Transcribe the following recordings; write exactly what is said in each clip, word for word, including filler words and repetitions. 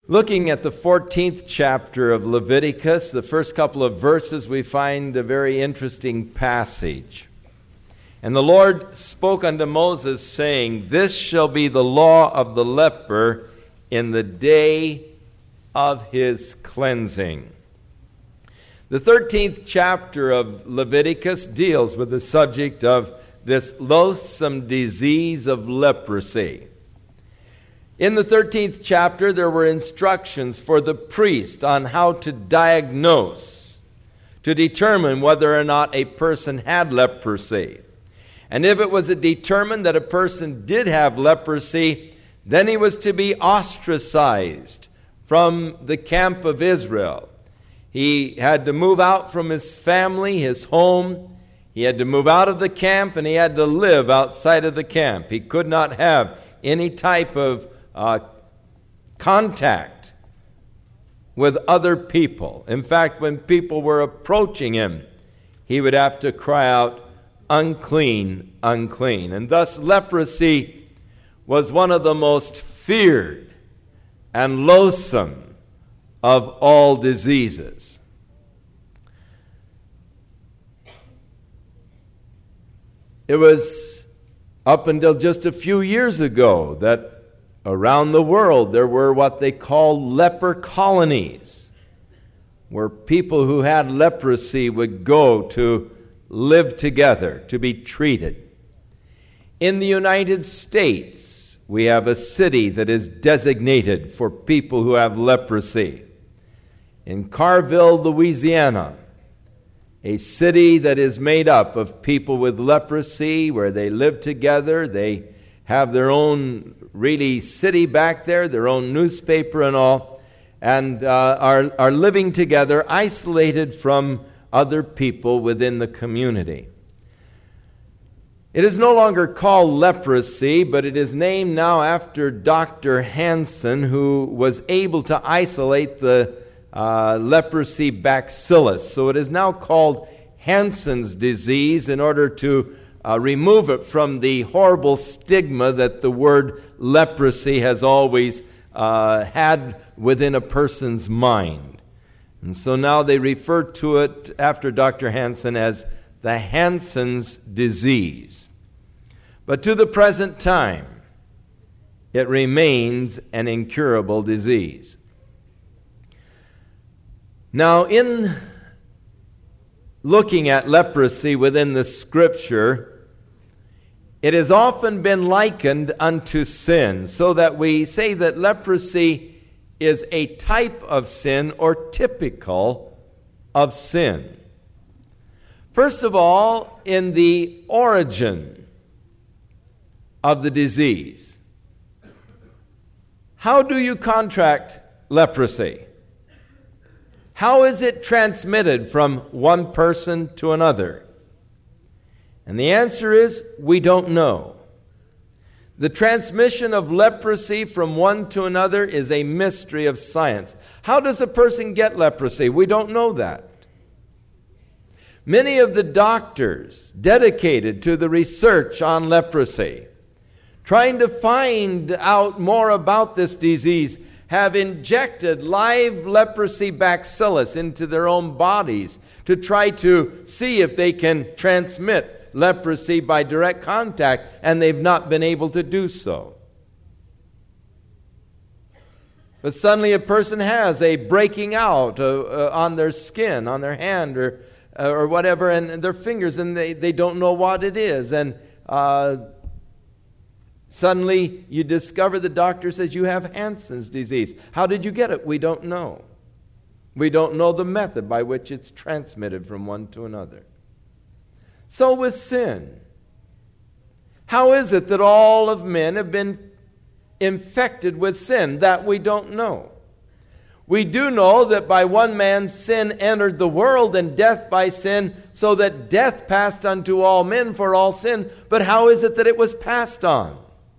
Looking at the fourteenth chapter of Leviticus, the first couple of verses, we find a very interesting passage. And the Lord spoke unto Moses, saying, This shall be the law of the leper in the day of his cleansing. The thirteenth chapter of Leviticus deals with the subject of this loathsome disease of leprosy. In the thirteenth chapter, there were instructions for the priest on how to diagnose, to determine whether or not a person had leprosy. And if it was determined that a person did have leprosy, then he was to be ostracized from the camp of Israel. He had to move out from his family, his home. He had to move out of the camp, and he had to live outside of the camp. He could not have any type of Uh, contact with other people. In fact, when people were approaching him, he would have to cry out, unclean, unclean. And thus leprosy was one of the most feared and loathsome of all diseases. It was up until just a few years ago that around the world, there were what they call leper colonies, where people who had leprosy would go to live together, to be treated. In the United States, we have a city that is designated for people who have leprosy. In Carville, Louisiana, a city that is made up of people with leprosy, where they live together, they have their own really city back there, their own newspaper and all, and uh, are, are living together, isolated from other people within the community. It is no longer called leprosy, but it is named now after Doctor Hansen, who was able to isolate the uh, leprosy bacillus. So it is now called Hansen's disease in order to Uh, remove it from the horrible stigma that the word leprosy has always uh, had within a person's mind. And so now they refer to it, after Doctor Hansen, as the Hansen's disease. But to the present time, it remains an incurable disease. Now, in looking at leprosy within the Scripture, it has often been likened unto sin, so that we say that leprosy is a type of sin or typical of sin. First of all, in the origin of the disease. How do you contract leprosy? How is it transmitted from one person to another? And the answer is, we don't know. The transmission of leprosy from one to another is a mystery of science. How does a person get leprosy? We don't know that. Many of the doctors dedicated to the research on leprosy, trying to find out more about this disease, have injected live leprosy bacillus into their own bodies to try to see if they can transmit leprosy by direct contact, and they've not been able to do so. But suddenly a person has a breaking out uh, uh, on their skin, on their hand, or uh, or whatever, and, and their fingers, and they, they don't know what it is. And uh, suddenly you discover the doctor says you have Hansen's disease. How did you get it? We don't know. We don't know the method by which it's transmitted from one to another. So with sin, how is it that all of men have been infected with sin? That we don't know. We do know that by one man's sin entered the world, and death by sin, so that death passed unto all men for all sin. But how is it that it was passed on?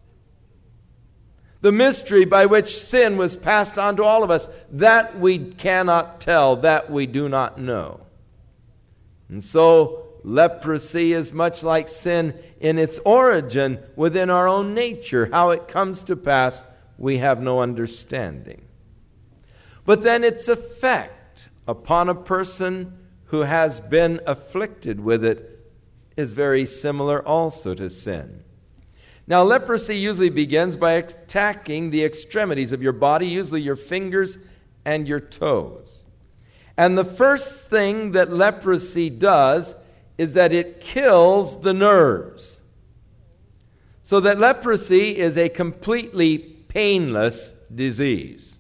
The mystery by which sin was passed on to all of us, that we cannot tell, that we do not know. And so leprosy is much like sin in its origin within our own nature. How it comes to pass, we have no understanding. But then its effect upon a person who has been afflicted with it is very similar also to sin. Now, leprosy usually begins by attacking the extremities of your body, usually your fingers and your toes. And the first thing that leprosy does is that it kills the nerves. So that leprosy is a completely painless disease.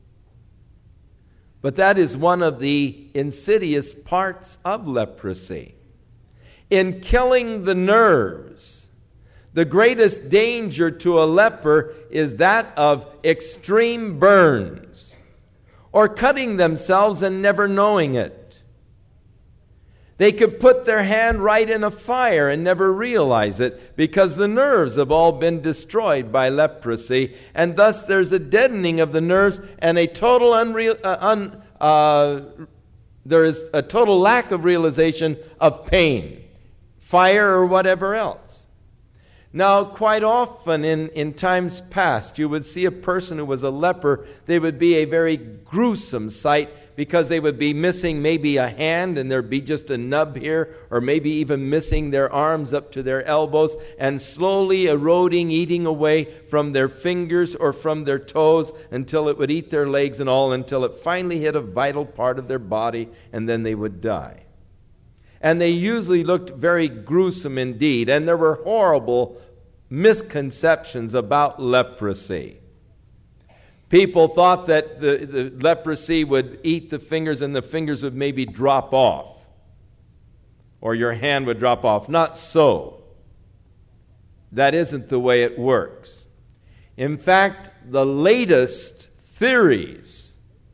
But that is one of the insidious parts of leprosy. In killing the nerves, the greatest danger to a leper is that of extreme burns or cutting themselves and never knowing it. They could put their hand right in a fire and never realize it because the nerves have all been destroyed by leprosy, and thus there's a deadening of the nerves and a total unreal, uh, un, uh, there is a total lack of realization of pain, fire or whatever else. Now, quite often in, in times past, you would see a person who was a leper. They would be a very gruesome sight because they would be missing maybe a hand and there'd be just a nub here, or maybe even missing their arms up to their elbows, and slowly eroding, eating away from their fingers or from their toes until it would eat their legs and all, until it finally hit a vital part of their body, and then they would die. And they usually looked very gruesome indeed. And there were horrible misconceptions about leprosy. People thought that the, the leprosy would eat the fingers and the fingers would maybe drop off. Or your hand would drop off. Not so. That isn't the way it works. In fact, the latest theories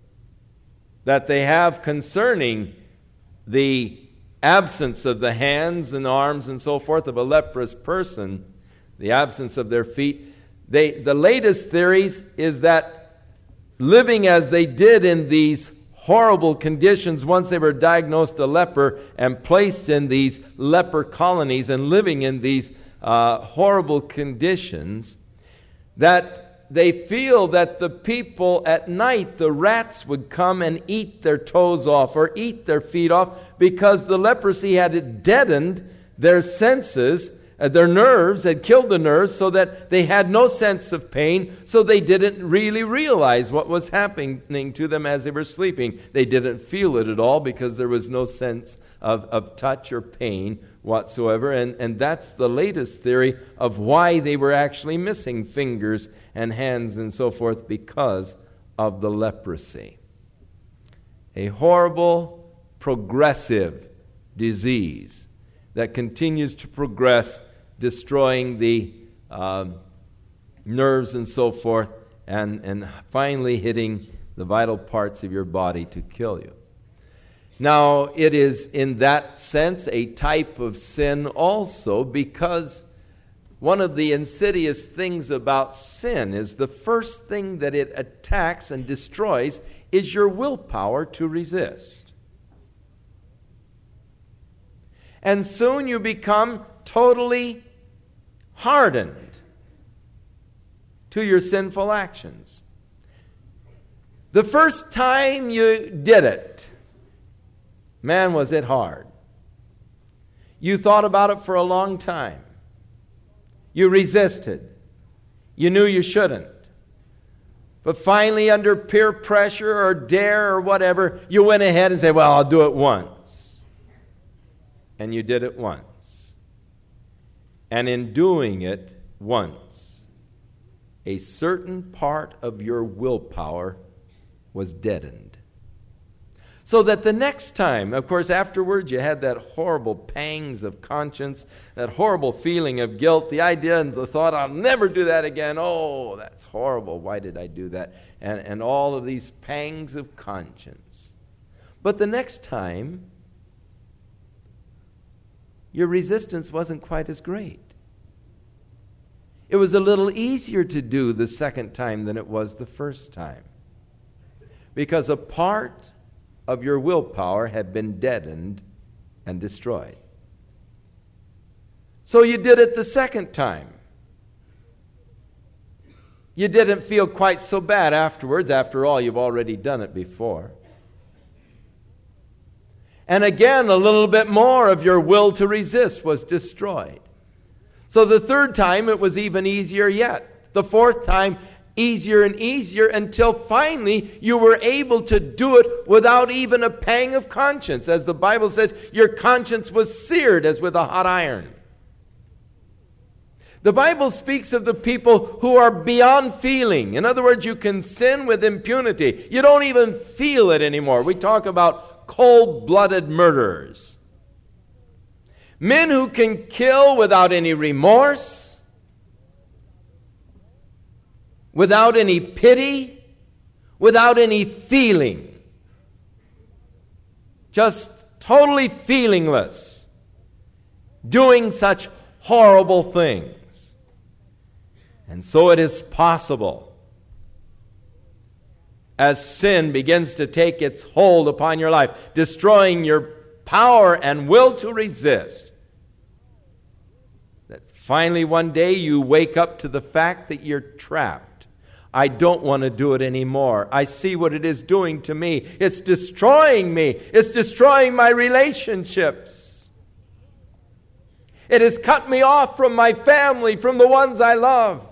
that they have concerning the absence of the hands and arms and so forth of a leprous person, the absence of their feet, they, the latest theories is that living as they did in these horrible conditions once they were diagnosed a leper and placed in these leper colonies and living in these uh, horrible conditions, that they feel that the people at night, the rats would come and eat their toes off or eat their feet off because the leprosy had deadened their senses, uh, their nerves, had killed the nerves so that they had no sense of pain, so they didn't really realize what was happening to them as they were sleeping. They didn't feel it at all because there was no sense of, of touch or pain whatsoever. And, and that's the latest theory of why they were actually missing fingers and hands and so forth, because of the leprosy. A horrible, progressive disease that continues to progress, destroying the uh, nerves and so forth, and, and finally hitting the vital parts of your body to kill you. Now, it is in that sense a type of sin also, because one of the insidious things about sin is the first thing that it attacks and destroys is your willpower to resist. And soon you become totally hardened to your sinful actions. The first time you did it, man, was it hard. You thought about it for a long time. You resisted. You knew you shouldn't. But finally, under peer pressure or dare or whatever, you went ahead and said, well, I'll do it once. And you did it once. And in doing it once, a certain part of your willpower was deadened. So that the next time, of course, afterwards you had that horrible pangs of conscience, that horrible feeling of guilt, the idea and the thought, I'll never do that again. Oh, that's horrible. Why did I do that? And, and all of these pangs of conscience. But the next time, your resistance wasn't quite as great. It was a little easier to do the second time than it was the first time. Because a part of your willpower had been deadened and destroyed. So you did it the second time. You didn't feel quite so bad afterwards. After all, you've already done it before. And again, a little bit more of your will to resist was destroyed. So the third time, it was even easier yet. The fourth time, easier and easier, until finally you were able to do it without even a pang of conscience. As the Bible says, your conscience was seared as with a hot iron. The Bible speaks of the people who are beyond feeling. In other words, you can sin with impunity. You don't even feel it anymore. We talk about cold-blooded murderers. Men who can kill without any remorse, without any pity, without any feeling. Just totally feelingless, doing such horrible things. And so it is possible, as sin begins to take its hold upon your life, destroying your power and will to resist, that finally one day you wake up to the fact that you're trapped. I don't want to do it anymore. I see what it is doing to me. It's destroying me. It's destroying my relationships. It has cut me off from my family, from the ones I love.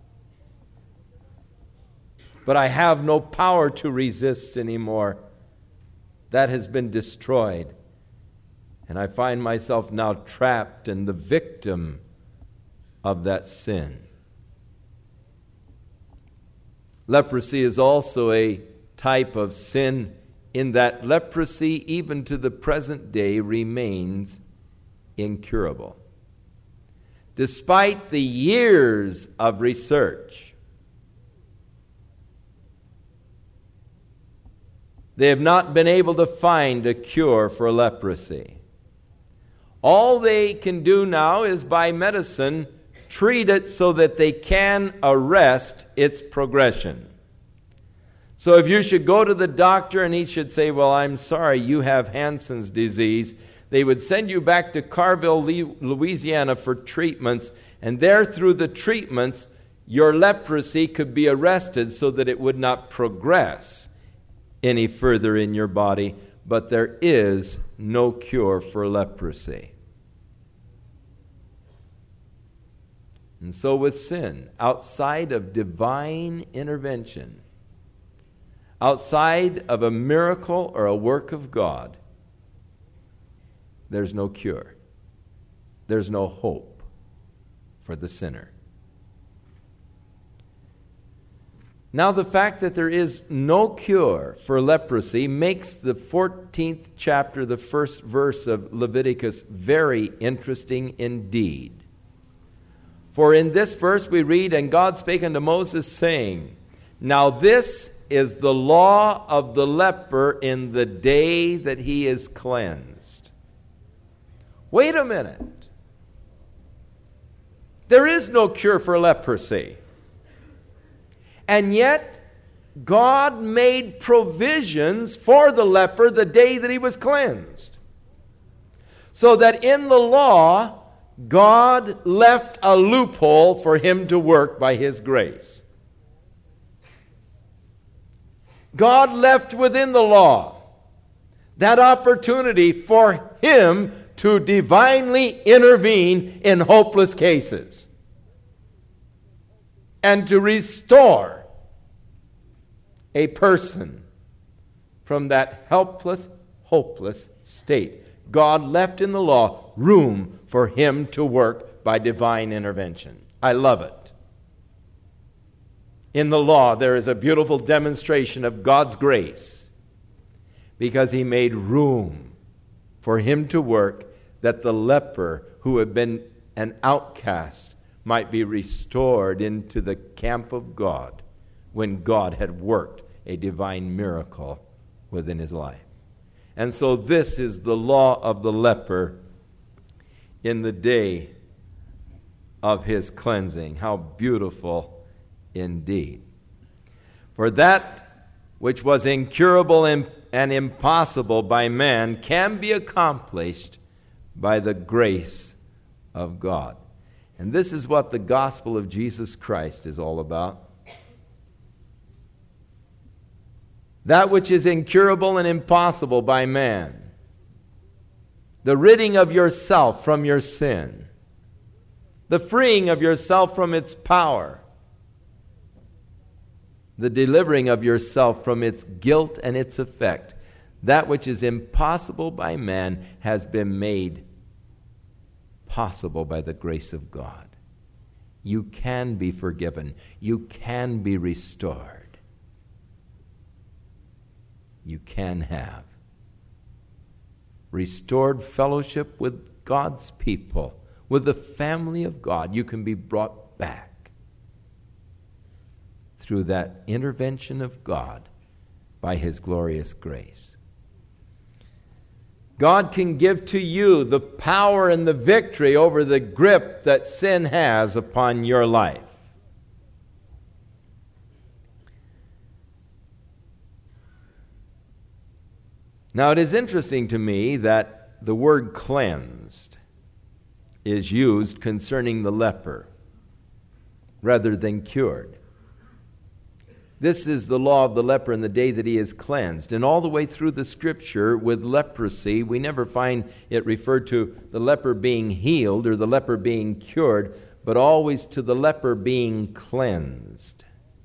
But I have no power to resist anymore. That has been destroyed. And I find myself now trapped and the victim of that sin. Leprosy is also a type of sin in that leprosy, even to the present day, remains incurable. Despite the years of research, they have not been able to find a cure for leprosy. All they can do now is by medicine treat it so that they can arrest its progression. So if you should go to the doctor and he should say, well, I'm sorry, you have Hansen's disease, they would send you back to Carville, Louisiana for treatments, and there through the treatments, your leprosy could be arrested so that it would not progress any further in your body. But there is no cure for leprosy. And so with sin, outside of divine intervention, outside of a miracle or a work of God, there's no cure. There's no hope for the sinner. Now, the fact that there is no cure for leprosy makes the fourteenth chapter, the first verse of Leviticus, very interesting indeed. For in this verse we read, and God spake unto Moses, saying, now this is the law of the leper in the day that he is cleansed. Wait a minute. There is no cure for leprosy. And yet, God made provisions for the leper the day that he was cleansed. So that in the law, God left a loophole for him to work by his grace. God left within the law that opportunity for him to divinely intervene in hopeless cases and to restore a person from that helpless, hopeless state. God left in the law room for him to work by divine intervention. I love it. In the law, there is a beautiful demonstration of God's grace because he made room for him to work that the leper who had been an outcast might be restored into the camp of God when God had worked a divine miracle within his life. And so this is the law of the leper in the day of his cleansing. How beautiful indeed. For that which was incurable and, and impossible by man can be accomplished by the grace of God. And this is what the gospel of Jesus Christ is all about. that which is incurable and impossible by man, the ridding of yourself from your sin, the freeing of yourself from its power, the delivering of yourself from its guilt and its effect. That which is impossible by man has been made possible by the grace of God. You can be forgiven. You can be restored. You can have restored fellowship with God's people, with the family of God. You can be brought back through that intervention of God by His glorious grace. God can give to you the power and the victory over the grip that sin has upon your life. Now, it is interesting to me that the word cleansed is used concerning the leper rather than cured. This is the law of the leper in the day that he is cleansed. And all the way through the Scripture with leprosy, we never find it referred to the leper being healed or the leper being cured, but always to the leper being cleansed.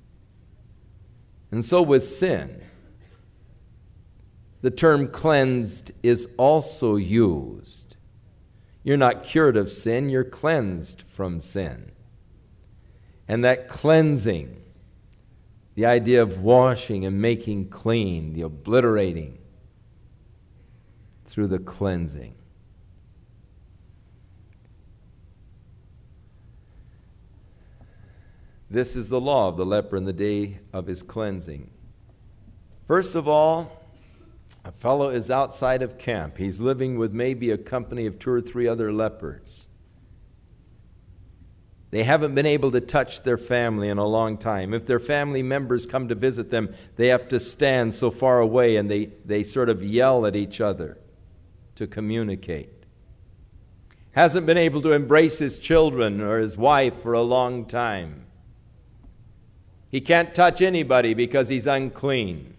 And so with sin, the term cleansed is also used. You're not cured of sin, you're cleansed from sin. And that cleansing, the idea of washing and making clean, the obliterating through the cleansing. This is the law of the leper in the day of his cleansing. First of all, a fellow is outside of camp. He's living with maybe a company of two or three other lepers. They haven't been able to touch their family in a long time. If their family members come to visit them, they have to stand so far away and they, they sort of yell at each other to communicate. Hasn't been able to embrace his children or his wife for a long time. He can't touch anybody because he's unclean.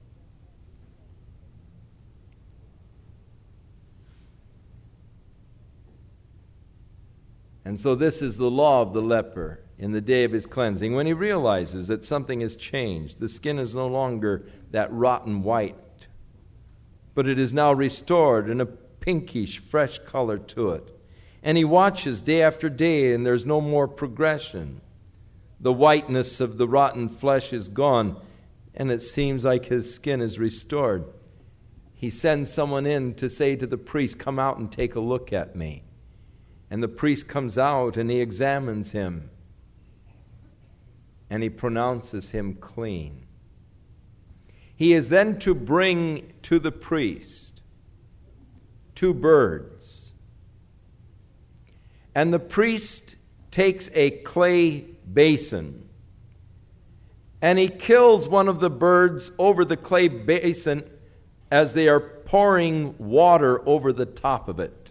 And so this is the law of the leper in the day of his cleansing. When he realizes that something has changed, the skin is no longer that rotten white, but it is now restored in a pinkish, fresh color to it. And he watches day after day, and there's no more progression. The whiteness of the rotten flesh is gone, and it seems like his skin is restored. He sends someone in to say to the priest, "Come out and take a look at me." And the priest comes out and he examines him. And he pronounces him clean. He is then to bring to the priest two birds. And the priest takes a clay basin and he kills one of the birds over the clay basin as they are pouring water over the top of it.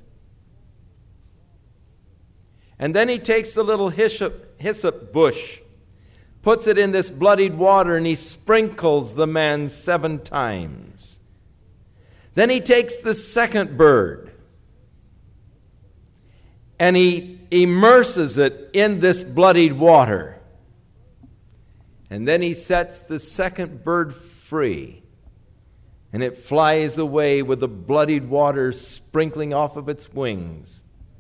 And then he takes the little hyssop, hyssop bush, puts it in this bloodied water, and he sprinkles the man seven times. Then he takes the second bird, and he immerses it in this bloodied water. And then he sets the second bird free, and it flies away with the bloodied water sprinkling off of its wings.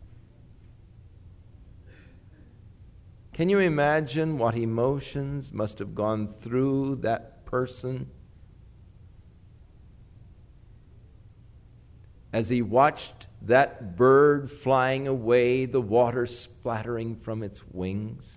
Can you imagine what emotions must have gone through that person as he watched that bird flying away, the water splattering from its wings?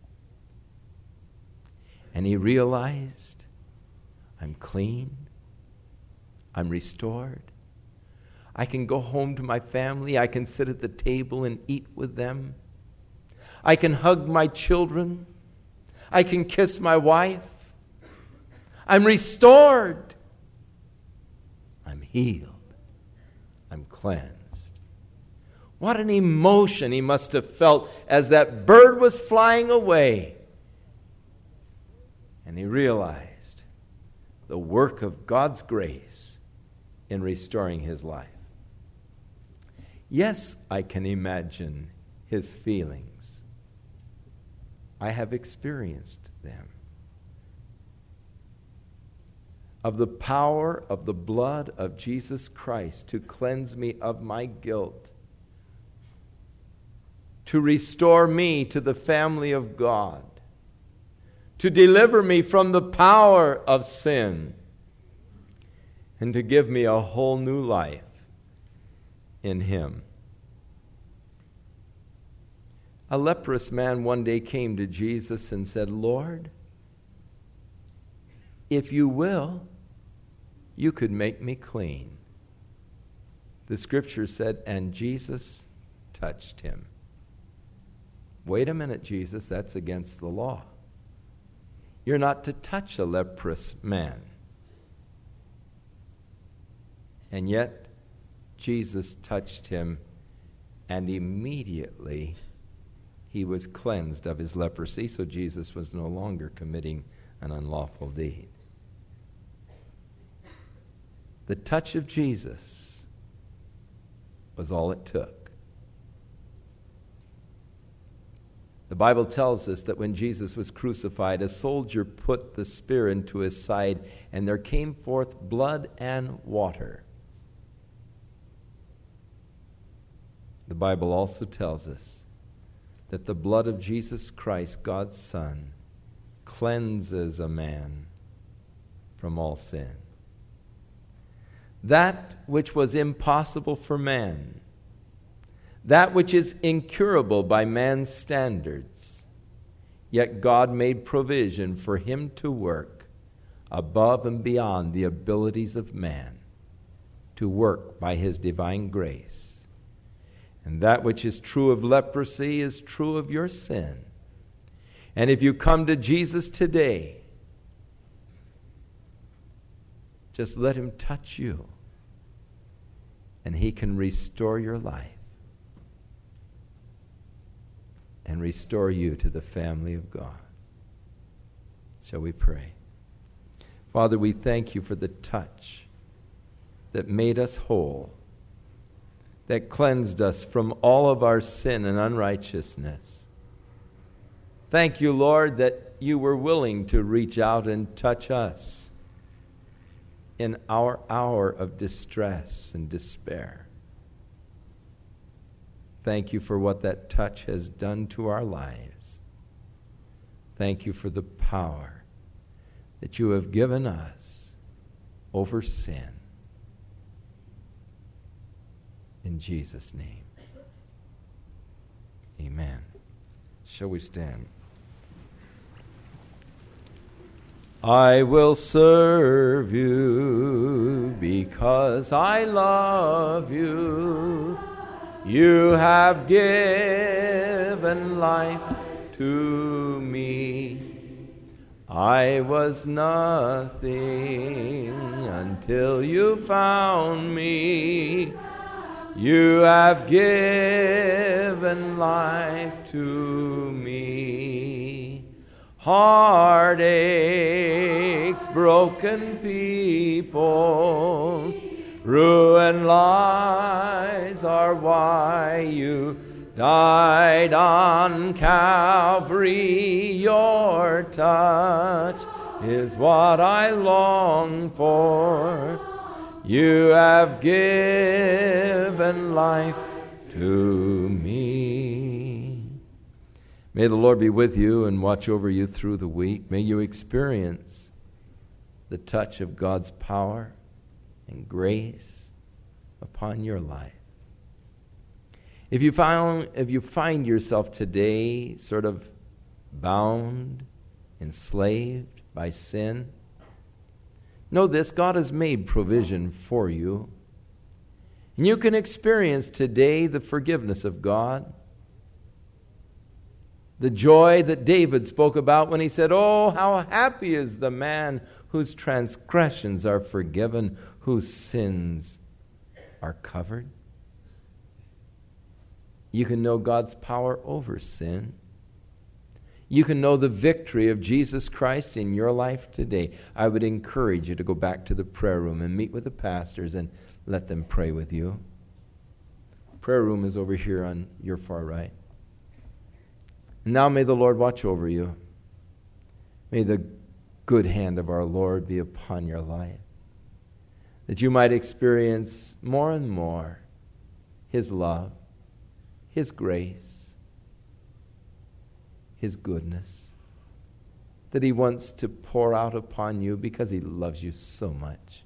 And he realized, I'm clean, I'm restored, I can go home to my family, I can sit at the table and eat with them. I can hug my children. I can kiss my wife. I'm restored. I'm healed. I'm cleansed. What an emotion he must have felt as that bird was flying away. And he realized, the work of God's grace in restoring his life. Yes, I can imagine his feelings. I have experienced them. Of the power of the blood of Jesus Christ to cleanse me of my guilt, to restore me to the family of God, to deliver me from the power of sin, and to give me a whole new life in him. A leprous man one day came to Jesus and said, "Lord, if you will, you could make me clean." The scripture said, and Jesus touched him. Wait a minute, Jesus, that's against the law. You're not to touch a leprous man. And yet, Jesus touched him, and immediately he was cleansed of his leprosy, so Jesus was no longer committing an unlawful deed. The touch of Jesus was all it took. The Bible tells us that when Jesus was crucified, a soldier put the spear into his side, and there came forth blood and water. The Bible also tells us that the blood of Jesus Christ, God's Son, cleanses a man from all sin. That which was impossible for man, that which is incurable by man's standards, yet God made provision for him to work above and beyond the abilities of man, to work by his divine grace. And that which is true of leprosy is true of your sin. And if you come to Jesus today, just let him touch you, and he can restore your life and restore you to the family of God. Shall we pray? Father, we thank you for the touch that made us whole, that cleansed us from all of our sin and unrighteousness. Thank you, Lord, that you were willing to reach out and touch us in our hour of distress and despair. Thank you for what that touch has done to our lives. Thank you for the power that you have given us over sin. In Jesus' name, amen. Shall we stand? I will serve you because I love you. You have given life to me. I was nothing until you found me. You have given life to me. Heartaches, broken people, ruined lives are why you died on Calvary. Your touch is what I long for. You have given life to me. May the Lord be with you and watch over you through the week. May you experience the touch of God's power and grace upon your life. If you found, if you find yourself today sort of bound, enslaved by sin, know this: God has made provision for you. And you can experience today the forgiveness of God. The joy that David spoke about when he said, "Oh, how happy is the man whose transgressions are forgiven, whose sins are covered." You can know God's power over sin. you can know the victory of Jesus Christ in your life today, I would encourage you to go back to the prayer room and meet with the pastors and let them pray with you. Prayer room is over here on your far right. And now may the Lord watch over you. May the good hand of our Lord be upon your life, that you might experience more and more His love, His grace, His goodness, that He wants to pour out upon you because He loves you so much.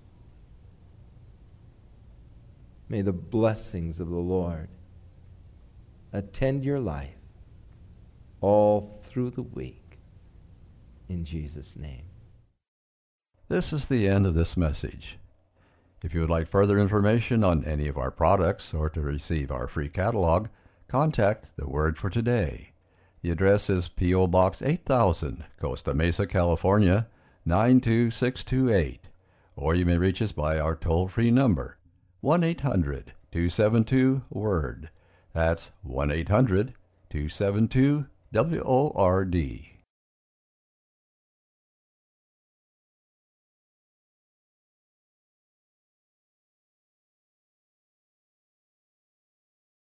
May the blessings of the Lord attend your life all through the week, in Jesus' name. This is the end of this message. If you would like further information on any of our products or to receive our free catalog, contact The Word for Today. The address is P O. Box eight thousand, Costa Mesa, California, nine two six two eight. Or you may reach us by our toll-free number, one eight hundred two seven two WORD. That's one eight hundred two seven two W O R D.